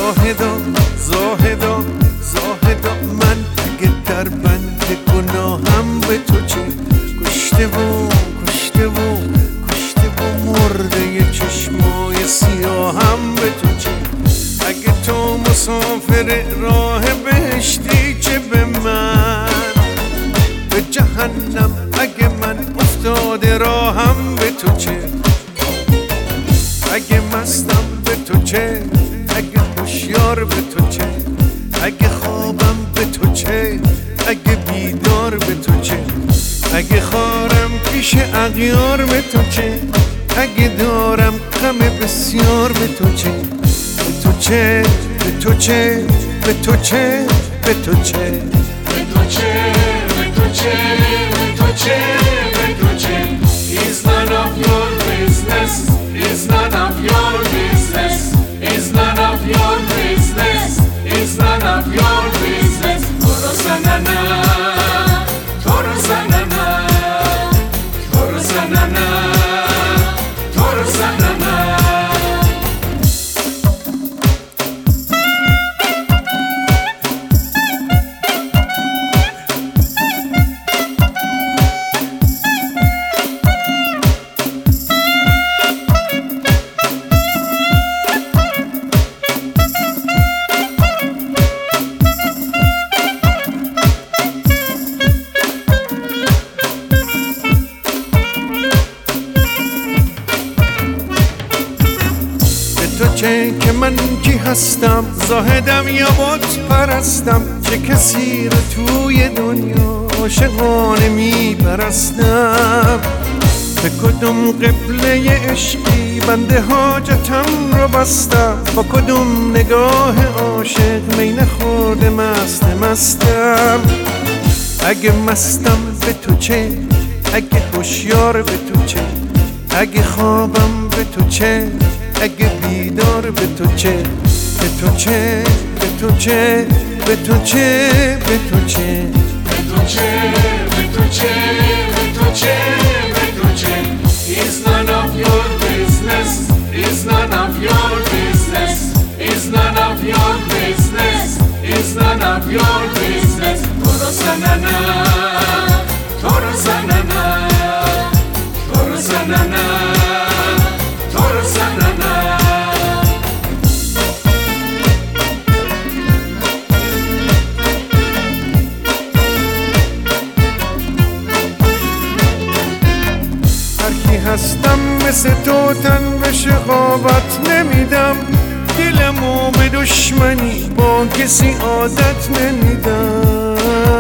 زاهدا زاهدا زاهدا، من اگه در بند گناهم به تو چه، کشته و کشته و کشته و مرده چشمای سیاهم به تو چه. اگه تو مسافر راه بهشتی چه به من، به جهنم اگه من افتاده راهم به تو چه. اگه مستم به تو چه، اگه هوشیار به تو چه، اگه خوابم به تو چه، اگه بیدار به تو چه، اگه خارم پیش اغیار به تو چه، اگه دارم غم بسیار به تو چه. به تو چه، به تو چه، به تو چه، به تو چه، به تو چه، به تو چه، به تو چه، به تو چه. It's none of your business. It's none of your business. It's none of your business. It's none of your business. Toro sanana, toro sanana, toro sanana, toro sanana. تو چه که من کی هستم، زاهدم یا بت پرستم، چه کسی رو توی دنیا عاشقانه میپرستم. به کدوم قبله عشقی بنده حاجتم رو بستم، با کدوم نگاه عاشق می نخورده مستم. اگه مستم به تو چه، اگه هوشیار به تو چه، اگه خوابم به تو چه، اگه بیدار به تو چه. به تو چه، به تو چه، به تو چه، به تو چه، به تو چه، به تو چه، به تو چه، به تو چه. It's none of your business. It's none of your business. It's none of your business. It's none of your business. Toro sanana, toro sanana, toro sanana, toro sanana. هستم مثل تو تن به شقاوت نمیدم، دلمو به دشمنی با کسی عادت نمیدم.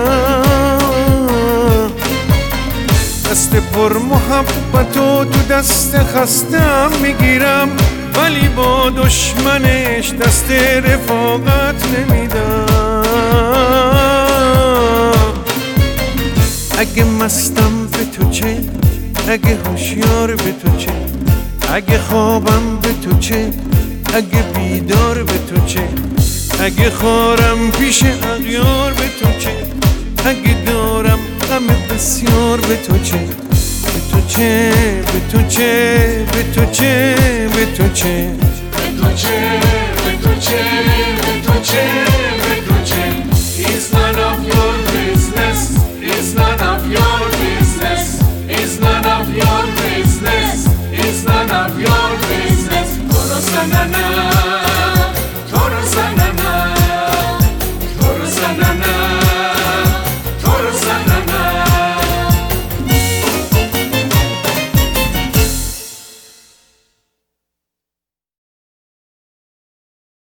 دست پر محبتو تو دست خستم میگیرم، ولی با دشمنش دست رفاقت نمیدم. اگه مستم به تو چه، اگه هوشیار به تو چه، اگه خوابم به تو چه، اگه بیدار به تو چه، اگه خارم پیش اغیار به تو چه، اگه دارم غم بسیار به تو چه. به تو چه، به تو چه، به تو چه، به تو چه.